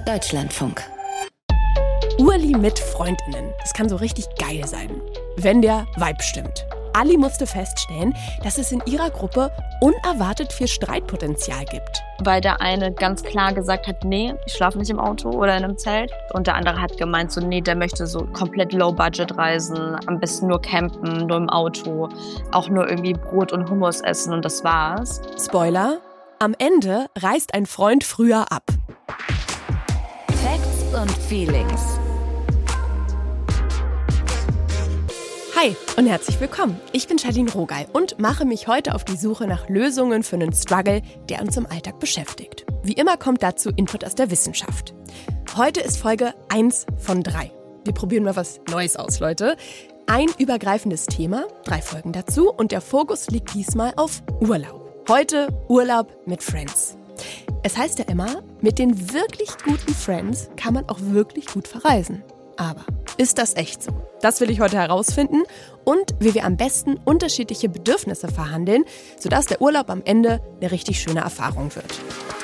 Deutschlandfunk. Urli mit FreundInnen. Das kann so richtig geil sein, wenn der Vibe stimmt. Ali musste feststellen, dass es in ihrer Gruppe unerwartet viel Streitpotenzial gibt. Weil der eine ganz klar gesagt hat, nee, ich schlafe nicht im Auto oder in einem Zelt. Und der andere hat gemeint, so nee, der möchte so komplett Low-Budget reisen, am besten nur campen, nur im Auto, auch nur irgendwie Brot und Hummus essen und das war's. Spoiler, am Ende reist ein Freund früher ab. Facts und Feelings. Hi und herzlich willkommen. Ich bin Charlene Rogal und mache mich heute auf die Suche nach Lösungen für einen Struggle, der uns im Alltag beschäftigt. Wie immer kommt dazu Input aus der Wissenschaft. Heute ist Folge 1 von 3. Wir probieren mal was Neues aus, Leute. Ein übergreifendes Thema, 3 Folgen dazu und der Fokus liegt diesmal auf Urlaub. Heute Urlaub mit Friends. Es heißt ja immer, mit den wirklich guten Friends kann man auch wirklich gut verreisen. Aber ist das echt so? Das will ich heute herausfinden und wie wir am besten unterschiedliche Bedürfnisse verhandeln, sodass der Urlaub am Ende eine richtig schöne Erfahrung wird.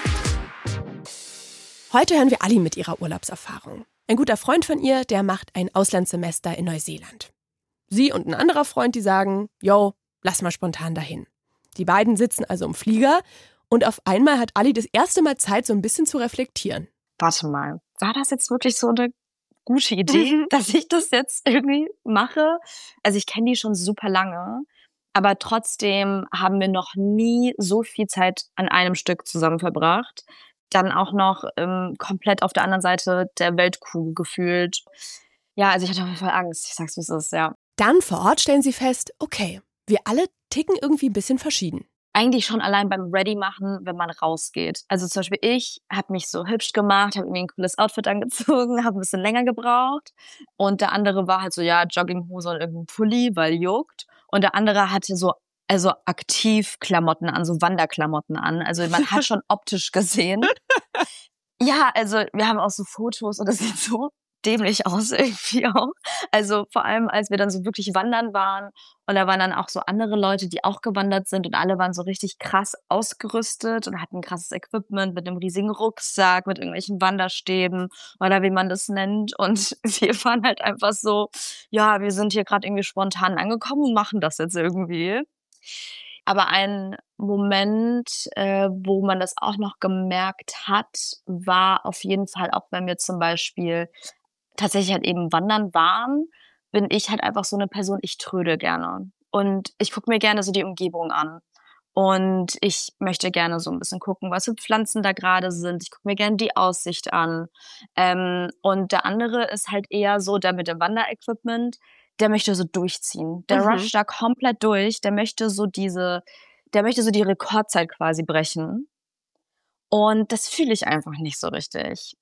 Heute hören wir Ali mit ihrer Urlaubserfahrung. Ein guter Freund von ihr, der macht ein Auslandssemester in Neuseeland. Sie und ein anderer Freund, die sagen, yo, lass mal spontan dahin. Die beiden sitzen also im Flieger und auf einmal hat Ali das erste Mal Zeit, so ein bisschen zu reflektieren. Warte mal, war das jetzt wirklich so eine gute Idee, dass ich das jetzt irgendwie mache? Also ich kenne die schon super lange, aber trotzdem haben wir noch nie so viel Zeit an einem Stück zusammen verbracht. Dann auch noch komplett auf der anderen Seite der Weltkugel gefühlt. Ja, also ich hatte auf jeden Fall Angst. Ich sag's, wie es ist, ja. Dann vor Ort stellen sie fest, okay, wir alle ticken irgendwie ein bisschen verschieden. Eigentlich schon allein beim Ready machen, wenn man rausgeht. Also zum Beispiel ich habe mich so hübsch gemacht, habe irgendwie ein cooles Outfit angezogen, habe ein bisschen länger gebraucht. Und der andere war halt so, ja, Jogginghose und irgendein Pulli, weil juckt. Und der andere hatte so aktiv Klamotten an, so Wanderklamotten an. Also man hat schon optisch gesehen. Ja, also wir haben auch so Fotos und das sieht so dämlich aus irgendwie auch. Also vor allem, als wir dann so wirklich wandern waren und da waren dann auch so andere Leute, die auch gewandert sind und alle waren so richtig krass ausgerüstet und hatten krasses Equipment mit einem riesigen Rucksack, mit irgendwelchen Wanderstäben oder wie man das nennt und wir waren halt einfach so, ja, wir sind hier gerade irgendwie spontan angekommen und machen das jetzt irgendwie. Aber ein Moment, wo man das auch noch gemerkt hat, war auf jeden Fall auch, wenn wir zum Beispiel tatsächlich halt eben wandern waren, bin ich halt einfach so eine Person, ich trödel gerne. Und ich gucke mir gerne so die Umgebung an. Und ich möchte gerne so ein bisschen gucken, was für Pflanzen da gerade sind. Ich gucke mir gerne die Aussicht an. Und der andere ist halt eher so, der mit dem Wanderequipment, der möchte so durchziehen. Der rusht da komplett durch. Der möchte so die Rekordzeit quasi brechen. Und das fühle ich einfach nicht so richtig.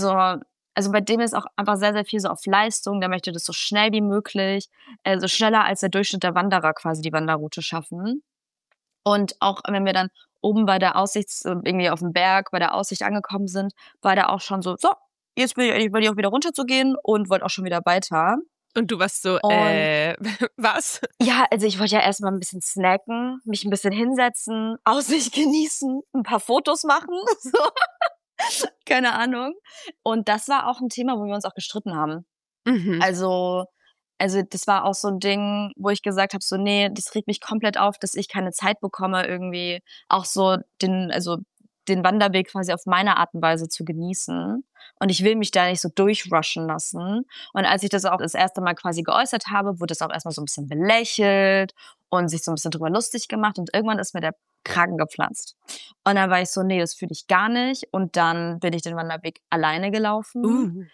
Also bei dem ist auch einfach sehr, sehr viel so auf Leistung. Der möchte das so schnell wie möglich, also schneller als der Durchschnitt der Wanderer quasi die Wanderroute schaffen. Und auch wenn wir dann oben bei der Aussicht, irgendwie auf dem Berg, bei der Aussicht angekommen sind, war der auch schon so, jetzt bin ich eigentlich bei dir auch wieder runterzugehen und wollte auch schon wieder weiter. Und du warst so, was? Ja, also ich wollte ja erstmal ein bisschen snacken, mich ein bisschen hinsetzen, Aussicht genießen, ein paar Fotos machen, so. Keine Ahnung. Und das war auch ein Thema, wo wir uns auch gestritten haben. Also das war auch so ein Ding, wo ich gesagt habe, so nee, das regt mich komplett auf, dass ich keine Zeit bekomme, irgendwie auch so den Wanderweg quasi auf meine Art und Weise zu genießen. Und ich will mich da nicht so durchrushen lassen. Und als ich das auch das erste Mal quasi geäußert habe, wurde das auch erstmal so ein bisschen belächelt und sich so ein bisschen drüber lustig gemacht. Und irgendwann ist mir der Kragen geplatzt. Und dann war ich so, nee, das fühle ich gar nicht. Und dann bin ich den Wanderweg alleine gelaufen.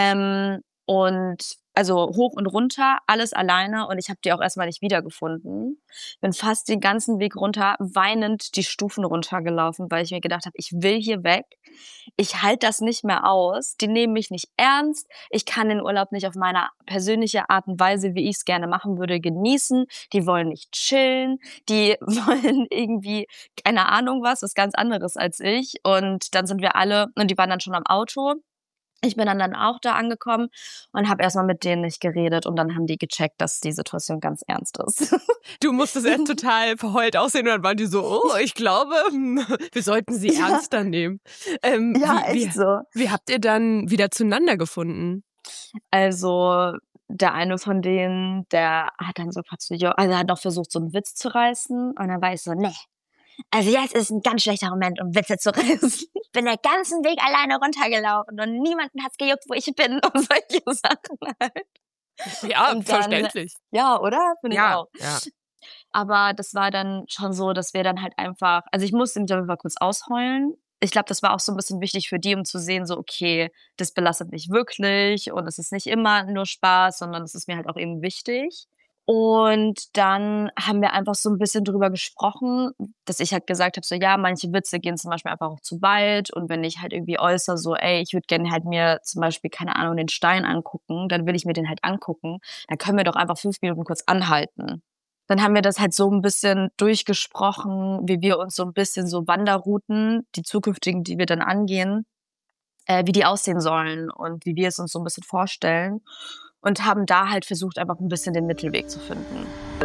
Und also hoch und runter, alles alleine und ich habe die auch erstmal nicht wiedergefunden. Bin fast den ganzen Weg runter, weinend die Stufen runtergelaufen, weil ich mir gedacht habe, ich will hier weg. Ich halte das nicht mehr aus. Die nehmen mich nicht ernst. Ich kann den Urlaub nicht auf meine persönliche Art und Weise, wie ich es gerne machen würde, genießen. Die wollen nicht chillen. Die wollen irgendwie, keine Ahnung was ganz anderes als ich. Und dann sind wir alle, und die waren dann schon am Auto. Ich bin dann auch da angekommen und habe erstmal mit denen nicht geredet und dann haben die gecheckt, dass die Situation ganz ernst ist. Du musstest erst total verheult aussehen und dann waren die so, oh, ich glaube, wir sollten sie ernster nehmen. Echt so. Wie habt ihr dann wieder zueinander gefunden? Also der eine von denen, der hat dann so also hat noch versucht, so einen Witz zu reißen und dann war ich so, nee. Also jetzt ist ein ganz schlechter Moment, um Witze zu reißen. Ich bin den ganzen Weg alleine runtergelaufen und niemanden hat's gejuckt, wo ich bin und solche Sachen halt. Ja, Und verständlich. Ja, oder? Finde ich auch. Ja. Aber das war dann schon so, dass wir dann halt einfach, also ich musste mich auf jeden Fall kurz ausheulen. Ich glaube, das war auch so ein bisschen wichtig für die, um zu sehen, so okay, das belastet mich wirklich und es ist nicht immer nur Spaß, sondern es ist mir halt auch eben wichtig. Und dann haben wir einfach so ein bisschen drüber gesprochen, dass ich halt gesagt habe, so ja, manche Witze gehen zum Beispiel einfach auch zu weit. Und wenn ich halt irgendwie äußere, so ey, ich würde gerne halt mir zum Beispiel, keine Ahnung, den Stein angucken, dann will ich mir den halt angucken. Dann können wir doch einfach 5 Minuten kurz anhalten. Dann haben wir das halt so ein bisschen durchgesprochen, wie wir uns so ein bisschen so Wanderrouten, die zukünftigen, die wir dann angehen, wie die aussehen sollen und wie wir es uns so ein bisschen vorstellen. Und haben da halt versucht, einfach ein bisschen den Mittelweg zu finden.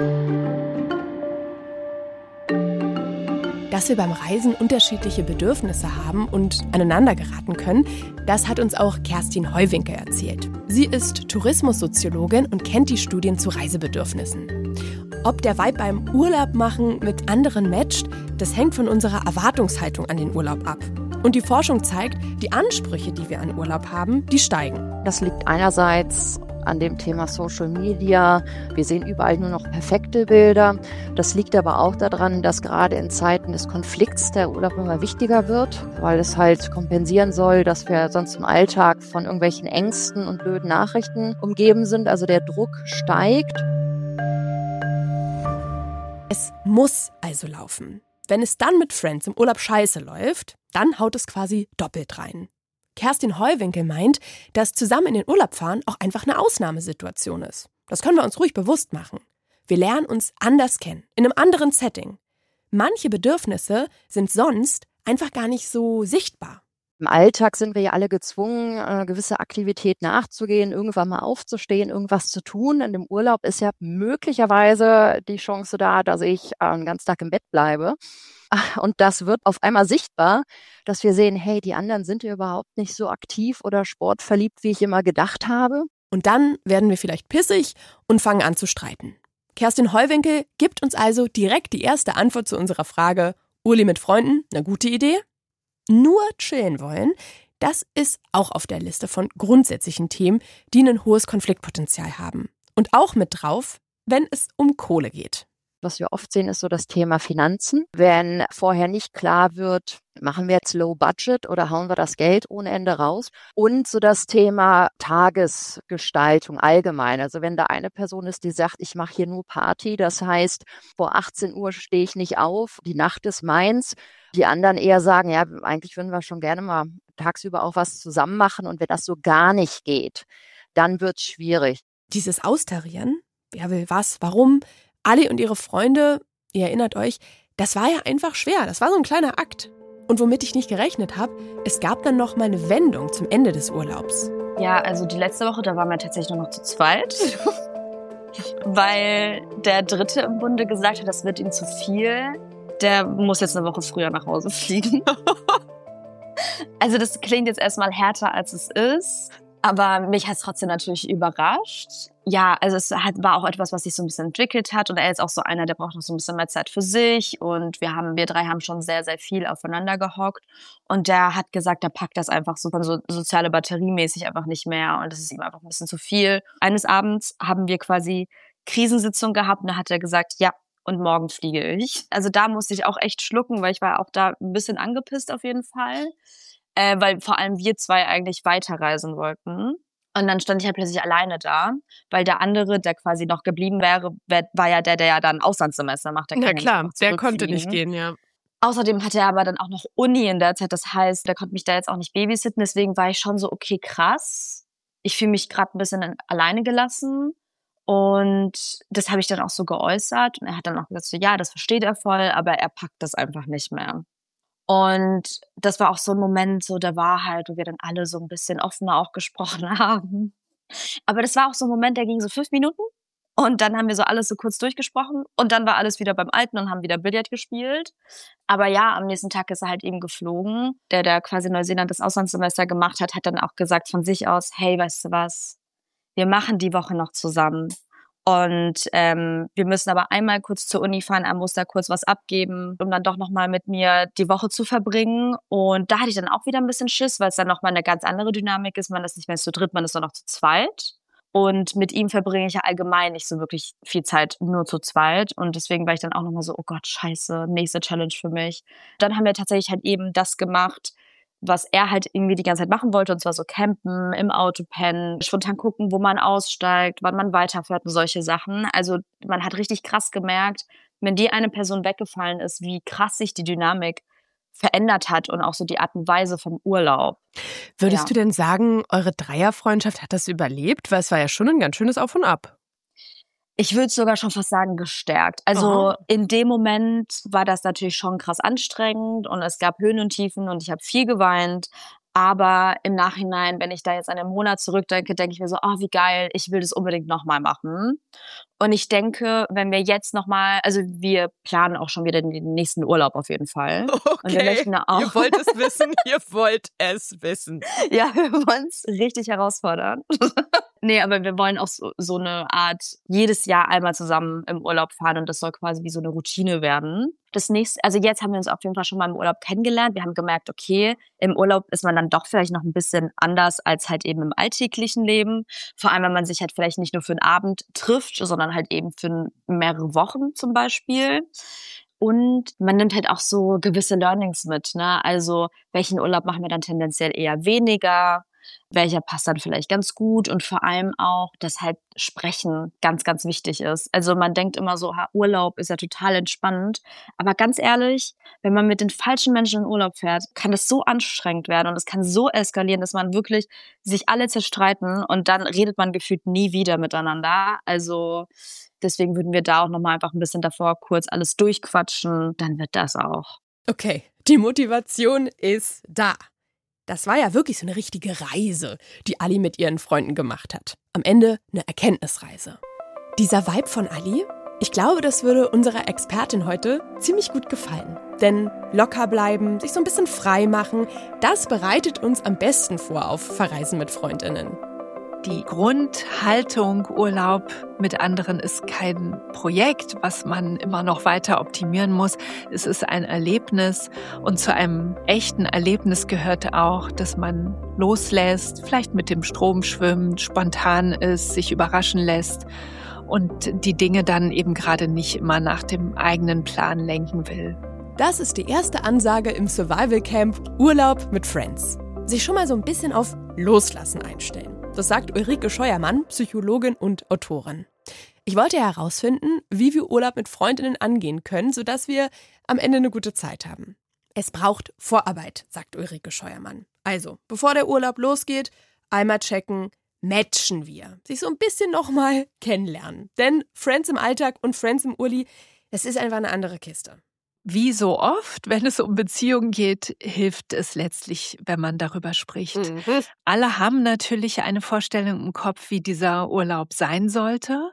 Dass wir beim Reisen unterschiedliche Bedürfnisse haben und aneinander geraten können, das hat uns auch Kerstin Heuwinkel erzählt. Sie ist Tourismussoziologin und kennt die Studien zu Reisebedürfnissen. Ob der Vibe beim Urlaub machen mit anderen matcht, das hängt von unserer Erwartungshaltung an den Urlaub ab. Und die Forschung zeigt, die Ansprüche, die wir an Urlaub haben, die steigen. Das liegt einerseits an dem Thema Social Media. Wir sehen überall nur noch perfekte Bilder. Das liegt aber auch daran, dass gerade in Zeiten des Konflikts der Urlaub immer wichtiger wird, weil es halt kompensieren soll, dass wir sonst im Alltag von irgendwelchen Ängsten und blöden Nachrichten umgeben sind. Also der Druck steigt. Es muss also laufen. Wenn es dann mit Friends im Urlaub scheiße läuft, dann haut es quasi doppelt rein. Kerstin Heuwinkel meint, dass zusammen in den Urlaub fahren auch einfach eine Ausnahmesituation ist. Das können wir uns ruhig bewusst machen. Wir lernen uns anders kennen, in einem anderen Setting. Manche Bedürfnisse sind sonst einfach gar nicht so sichtbar. Im Alltag sind wir ja alle gezwungen, einer gewissen Aktivität nachzugehen, irgendwann mal aufzustehen, irgendwas zu tun. In dem Urlaub ist ja möglicherweise die Chance da, dass ich einen ganzen Tag im Bett bleibe. Und das wird auf einmal sichtbar, dass wir sehen, hey, die anderen sind ja überhaupt nicht so aktiv oder sportverliebt, wie ich immer gedacht habe. Und dann werden wir vielleicht pissig und fangen an zu streiten. Kerstin Heuwinkel gibt uns also direkt die erste Antwort zu unserer Frage, Urlaub mit Freunden, eine gute Idee? Nur chillen wollen, das ist auch auf der Liste von grundsätzlichen Themen, die ein hohes Konfliktpotenzial haben. Und auch mit drauf, wenn es um Kohle geht. Was wir oft sehen, ist so das Thema Finanzen. Wenn vorher nicht klar wird, machen wir jetzt Low Budget oder hauen wir das Geld ohne Ende raus? Und so das Thema Tagesgestaltung allgemein. Also wenn da eine Person ist, die sagt, ich mache hier nur Party, das heißt, vor 18 Uhr stehe ich nicht auf, die Nacht ist meins. Die anderen eher sagen, ja, eigentlich würden wir schon gerne mal tagsüber auch was zusammen machen. Und wenn das so gar nicht geht, dann wird es schwierig. Dieses Austarieren, wer will was, warum, Ali und ihre Freunde, ihr erinnert euch, das war ja einfach schwer. Das war so ein kleiner Akt. Und womit ich nicht gerechnet habe, es gab dann noch mal eine Wendung zum Ende des Urlaubs. Ja, also die letzte Woche, da waren wir tatsächlich nur noch zu zweit. Weil der Dritte im Bunde gesagt hat, das wird ihm zu viel. Der muss jetzt eine Woche früher nach Hause fliegen. Also das klingt jetzt erstmal härter, als es ist. Aber mich hat es trotzdem natürlich überrascht. Ja, also war auch etwas, was sich so ein bisschen entwickelt hat. Und er ist auch so einer, der braucht noch so ein bisschen mehr Zeit für sich. Und wir drei haben schon sehr, sehr viel aufeinander gehockt. Und der hat gesagt, der packt das einfach so soziale Batteriemäßig einfach nicht mehr. Und das ist ihm einfach ein bisschen zu viel. Eines Abends haben wir quasi Krisensitzung gehabt. Und da hat er gesagt, ja, und morgen fliege ich. Also da musste ich auch echt schlucken, weil ich war auch da ein bisschen angepisst auf jeden Fall. Weil vor allem wir zwei eigentlich weiterreisen wollten. Und dann stand ich halt plötzlich alleine da, weil der andere, der quasi noch geblieben wäre, war ja der ja dann Auslandssemester macht. Na klar, der konnte nicht gehen, ja. Außerdem hatte er aber dann auch noch Uni in der Zeit. Das heißt, der konnte mich da jetzt auch nicht babysitten. Deswegen war ich schon so, okay, krass. Ich fühle mich gerade ein bisschen alleine gelassen. Und das habe ich dann auch so geäußert. Und er hat dann auch gesagt, so, ja, das versteht er voll, aber er packt das einfach nicht mehr. Und das war auch so ein Moment so der Wahrheit, wo wir dann alle so ein bisschen offener auch gesprochen haben. Aber das war auch so ein Moment, der ging so 5 Minuten und dann haben wir so alles so kurz durchgesprochen und dann war alles wieder beim Alten und haben wieder Billard gespielt. Aber ja, am nächsten Tag ist er halt eben geflogen. Der quasi in Neuseeland das Auslandssemester gemacht hat, hat dann auch gesagt von sich aus, hey, weißt du was, wir machen die Woche noch zusammen. Und wir müssen aber einmal kurz zur Uni fahren, er muss da kurz was abgeben, um dann doch nochmal mit mir die Woche zu verbringen. Und da hatte ich dann auch wieder ein bisschen Schiss, weil es dann nochmal eine ganz andere Dynamik ist. Man ist nicht mehr zu dritt, man ist nur noch zu zweit. Und mit ihm verbringe ich ja allgemein nicht so wirklich viel Zeit nur zu zweit. Und deswegen war ich dann auch nochmal so, oh Gott, scheiße, nächste Challenge für mich. Dann haben wir tatsächlich halt eben das gemacht, was er halt irgendwie die ganze Zeit machen wollte, und zwar so campen, im Auto pennen, spontan gucken, wo man aussteigt, wann man weiterfährt und solche Sachen. Also man hat richtig krass gemerkt, wenn die eine Person weggefallen ist, wie krass sich die Dynamik verändert hat und auch so die Art und Weise vom Urlaub. Würdest du denn sagen, eure Dreierfreundschaft hat das überlebt? Weil es war ja schon ein ganz schönes Auf und Ab. Ich würde sogar schon fast sagen, gestärkt. Also in dem Moment war das natürlich schon krass anstrengend und es gab Höhen und Tiefen und ich habe viel geweint. Aber im Nachhinein, wenn ich da jetzt an den Monat zurückdenke, denke ich mir so, oh, wie geil, ich will das unbedingt nochmal machen. Und ich denke, wenn wir jetzt nochmal, also wir planen auch schon wieder den nächsten Urlaub auf jeden Fall. Okay, und wir möchten auch, ihr wollt es wissen, ihr wollt es wissen. Ja, wir wollen es richtig herausfordern. Nee, aber wir wollen auch so eine Art jedes Jahr einmal zusammen im Urlaub fahren und das soll quasi wie so eine Routine werden. Das nächste, also jetzt haben wir uns auf jeden Fall schon mal im Urlaub kennengelernt. Wir haben gemerkt, okay, im Urlaub ist man dann doch vielleicht noch ein bisschen anders als halt eben im alltäglichen Leben. Vor allem, wenn man sich halt vielleicht nicht nur für einen Abend trifft, sondern halt eben für mehrere Wochen zum Beispiel. Und man nimmt halt auch so gewisse Learnings mit, ne? Also welchen Urlaub machen wir dann tendenziell eher weniger? Welcher passt dann vielleicht ganz gut und vor allem auch, dass halt Sprechen ganz, ganz wichtig ist. Also man denkt immer so, Urlaub ist ja total entspannend, aber ganz ehrlich, wenn man mit den falschen Menschen in Urlaub fährt, kann das so anstrengend werden und es kann so eskalieren, dass man wirklich sich alle zerstreiten und dann redet man gefühlt nie wieder miteinander. Also deswegen würden wir da auch nochmal einfach ein bisschen davor kurz alles durchquatschen, dann wird das auch. Okay, die Motivation ist da. Das war ja wirklich so eine richtige Reise, die Ali mit ihren Freunden gemacht hat. Am Ende eine Erkenntnisreise. Dieser Vibe von Ali, ich glaube, das würde unserer Expertin heute ziemlich gut gefallen. Denn locker bleiben, sich so ein bisschen frei machen, das bereitet uns am besten vor auf Verreisen mit Freundinnen. Die Grundhaltung Urlaub mit anderen ist kein Projekt, was man immer noch weiter optimieren muss. Es ist ein Erlebnis und zu einem echten Erlebnis gehört auch, dass man loslässt, vielleicht mit dem Strom schwimmt, spontan ist, sich überraschen lässt und die Dinge dann eben gerade nicht immer nach dem eigenen Plan lenken will. Das ist die erste Ansage im Survival Camp Urlaub mit Friends. Sich schon mal so ein bisschen auf Loslassen einstellen. Das sagt Ulrike Scheuermann, Psychologin und Autorin. Ich wollte herausfinden, wie wir Urlaub mit Freundinnen angehen können, sodass wir am Ende eine gute Zeit haben. Es braucht Vorarbeit, sagt Ulrike Scheuermann. Also, bevor der Urlaub losgeht, einmal checken, matchen wir. Sich so ein bisschen nochmal kennenlernen. Denn Friends im Alltag und Friends im Urli, das ist einfach eine andere Kiste. Wie so oft, wenn es um Beziehungen geht, hilft es letztlich, wenn man darüber spricht. Alle haben natürlich eine Vorstellung im Kopf, wie dieser Urlaub sein sollte.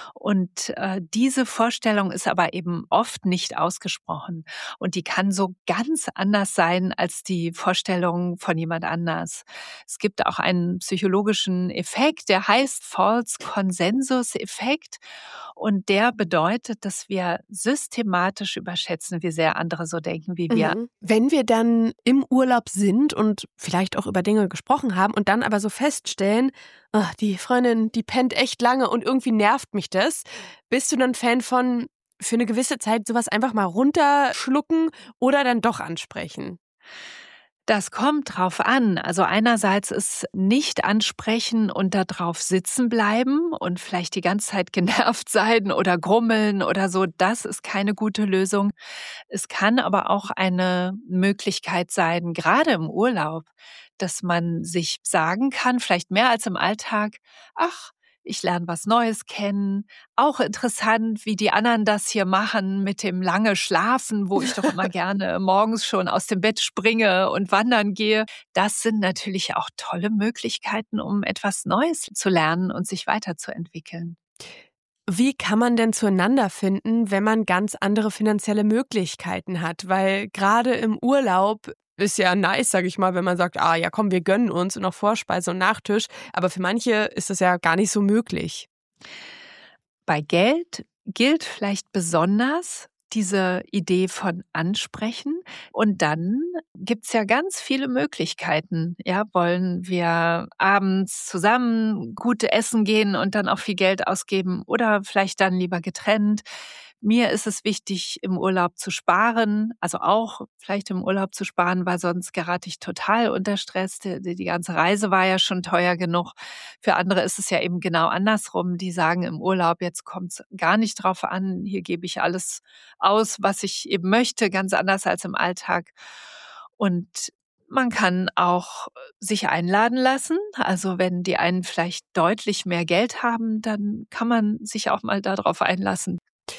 Und diese Vorstellung ist aber eben oft nicht ausgesprochen. Und die kann so ganz anders sein als die Vorstellung von jemand anders. Es gibt auch einen psychologischen Effekt, der heißt False Consensus Effekt. Und der bedeutet, dass wir systematisch überschätzen, wie sehr andere so denken wie wir. Wenn wir dann im Urlaub sind und vielleicht auch über Dinge gesprochen haben und dann aber so feststellen, oh, die Freundin, die pennt echt lange und irgendwie nervt mich das, bist du dann Fan von, für eine gewisse Zeit sowas einfach mal runterschlucken oder dann doch ansprechen? Das kommt drauf an. Also einerseits ist nicht ansprechen und da drauf sitzen bleiben und vielleicht die ganze Zeit genervt sein oder grummeln oder so, das ist keine gute Lösung. Es kann aber auch eine Möglichkeit sein, gerade im Urlaub, dass man sich sagen kann, vielleicht mehr als im Alltag, ach, ich lerne was Neues kennen. Auch interessant, wie die anderen das hier machen mit dem lange Schlafen, wo ich doch immer gerne morgens schon aus dem Bett springe und wandern gehe. Das sind natürlich auch tolle Möglichkeiten, um etwas Neues zu lernen und sich weiterzuentwickeln. Wie kann man denn zueinander finden, wenn man ganz andere finanzielle Möglichkeiten hat? Weil gerade im Urlaub ist ja nice, sage ich mal, wenn man sagt, ja komm, wir gönnen uns und noch Vorspeise und Nachtisch. Aber für manche ist das ja gar nicht so möglich. Bei Geld gilt vielleicht besonders diese Idee von Ansprechen. Und dann gibt's ja ganz viele Möglichkeiten. Ja, wollen wir abends zusammen gut essen gehen und dann auch viel Geld ausgeben oder vielleicht dann lieber getrennt? Mir ist es wichtig, im Urlaub zu sparen, also auch vielleicht im Urlaub zu sparen, weil sonst gerate ich total unter Stress. Die ganze Reise war ja schon teuer genug. Für andere ist es ja eben genau andersrum. Die sagen im Urlaub, jetzt kommt es gar nicht drauf an, hier gebe ich alles aus, was ich eben möchte, ganz anders als im Alltag. Und man kann auch sich einladen lassen. Also wenn die einen vielleicht deutlich mehr Geld haben, dann kann man sich auch mal darauf einlassen.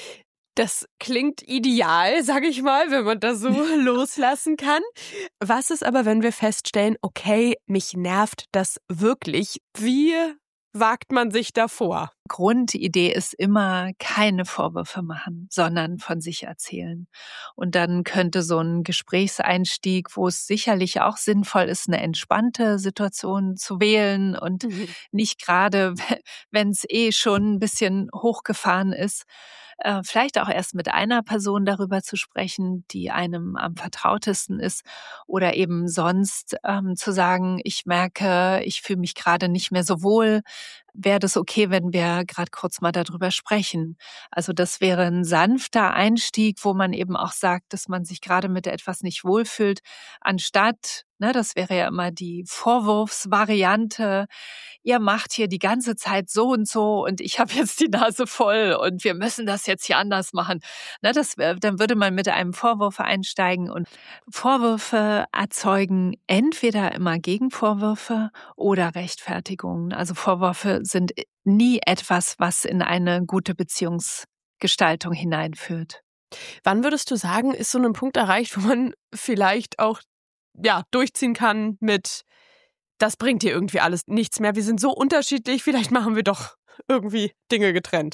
Das klingt ideal, sage ich mal, wenn man das so loslassen kann. Was ist aber, wenn wir feststellen, okay, mich nervt das wirklich? Wie wagt man sich davor? Grundidee ist immer keine Vorwürfe machen, sondern von sich erzählen. Und dann könnte so ein Gesprächseinstieg, wo es sicherlich auch sinnvoll ist, eine entspannte Situation zu wählen und nicht gerade, wenn es schon ein bisschen hochgefahren ist, vielleicht auch erst mit einer Person darüber zu sprechen, die einem am vertrautesten ist oder eben sonst zu sagen, ich merke, ich fühle mich gerade nicht mehr so wohl. Wäre das okay, wenn wir gerade kurz mal darüber sprechen? Also das wäre ein sanfter Einstieg, wo man eben auch sagt, dass man sich gerade mit etwas nicht wohlfühlt, anstatt, das wäre ja immer die Vorwurfsvariante, ihr macht hier die ganze Zeit so und ich habe jetzt die Nase voll und wir müssen das jetzt hier anders machen. Dann würde man mit einem Vorwurf einsteigen und Vorwürfe erzeugen entweder immer Gegenvorwürfe oder Rechtfertigungen. Also Vorwürfe sind nie etwas, was in eine gute Beziehungsgestaltung hineinführt. Wann würdest du sagen, ist so ein Punkt erreicht, wo man vielleicht auch durchziehen kann mit, das bringt dir irgendwie alles nichts mehr, wir sind so unterschiedlich, vielleicht machen wir doch irgendwie Dinge getrennt?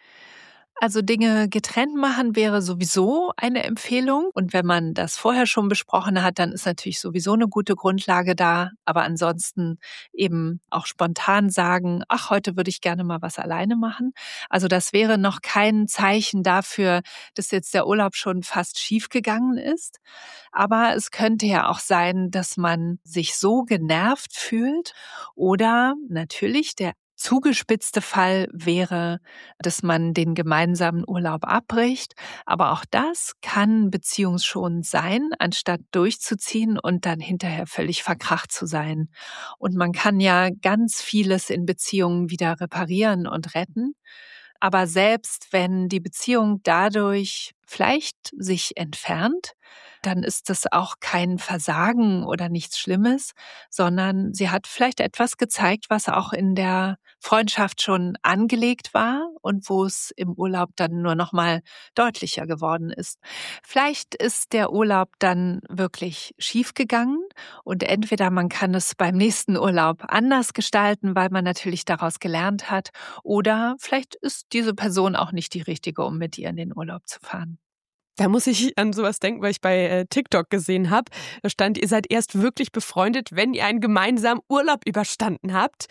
Also Dinge getrennt machen wäre sowieso eine Empfehlung. Und wenn man das vorher schon besprochen hat, dann ist natürlich sowieso eine gute Grundlage da. Aber ansonsten eben auch spontan sagen, ach, heute würde ich gerne mal was alleine machen. Also das wäre noch kein Zeichen dafür, dass jetzt der Urlaub schon fast schief gegangen ist. Aber es könnte ja auch sein, dass man sich so genervt fühlt oder natürlich der zugespitzte Fall wäre, dass man den gemeinsamen Urlaub abbricht. Aber auch das kann beziehungsschonend sein, anstatt durchzuziehen und dann hinterher völlig verkracht zu sein. Und man kann ja ganz vieles in Beziehungen wieder reparieren und retten. Aber selbst wenn die Beziehung dadurch vielleicht sich entfernt, dann ist das auch kein Versagen oder nichts Schlimmes, sondern sie hat vielleicht etwas gezeigt, was auch in der Freundschaft schon angelegt war und wo es im Urlaub dann nur noch mal deutlicher geworden ist. Vielleicht ist der Urlaub dann wirklich schief gegangen und entweder man kann es beim nächsten Urlaub anders gestalten, weil man natürlich daraus gelernt hat, oder vielleicht ist diese Person auch nicht die richtige, um mit ihr in den Urlaub zu fahren. Da muss ich an sowas denken, weil ich bei TikTok gesehen habe. Da stand, ihr seid erst wirklich befreundet, wenn ihr einen gemeinsamen Urlaub überstanden habt.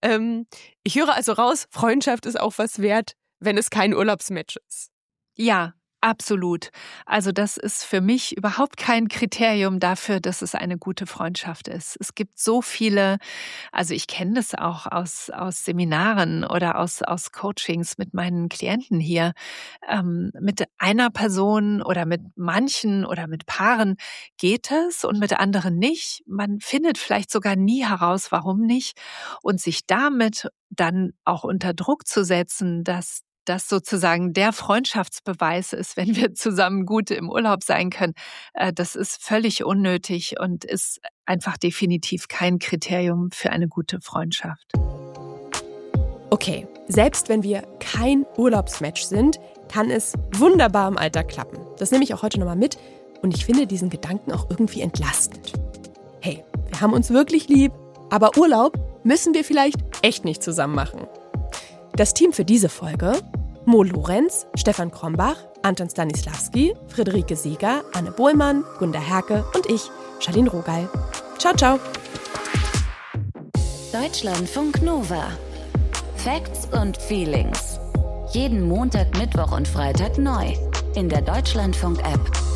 Ich höre also raus, Freundschaft ist auch was wert, wenn es kein Urlaubsmatch ist. Ja, absolut. Also das ist für mich überhaupt kein Kriterium dafür, dass es eine gute Freundschaft ist. Es gibt so viele, also ich kenne das auch aus Seminaren oder aus Coachings mit meinen Klienten hier. Mit einer Person oder mit manchen oder mit Paaren geht es und mit anderen nicht. Man findet vielleicht sogar nie heraus, warum nicht. Und sich damit dann auch unter Druck zu setzen, dass das sozusagen der Freundschaftsbeweis ist, wenn wir zusammen gut im Urlaub sein können, das ist völlig unnötig und ist einfach definitiv kein Kriterium für eine gute Freundschaft. Okay, selbst wenn wir kein Urlaubsmatch sind, kann es wunderbar im Alltag klappen. Das nehme ich auch heute nochmal mit und ich finde diesen Gedanken auch irgendwie entlastend. Hey, wir haben uns wirklich lieb, aber Urlaub müssen wir vielleicht echt nicht zusammen machen. Das Team für diese Folge: Mo Lorenz, Stefan Krombach, Anton Stanislavski, Friederike Seeger, Anne Bohlmann, Gunda Herke und ich, Charlene Rogal. Ciao, ciao. Deutschlandfunk Nova. Facts und Feelings. Jeden Montag, Mittwoch und Freitag neu in der Deutschlandfunk-App.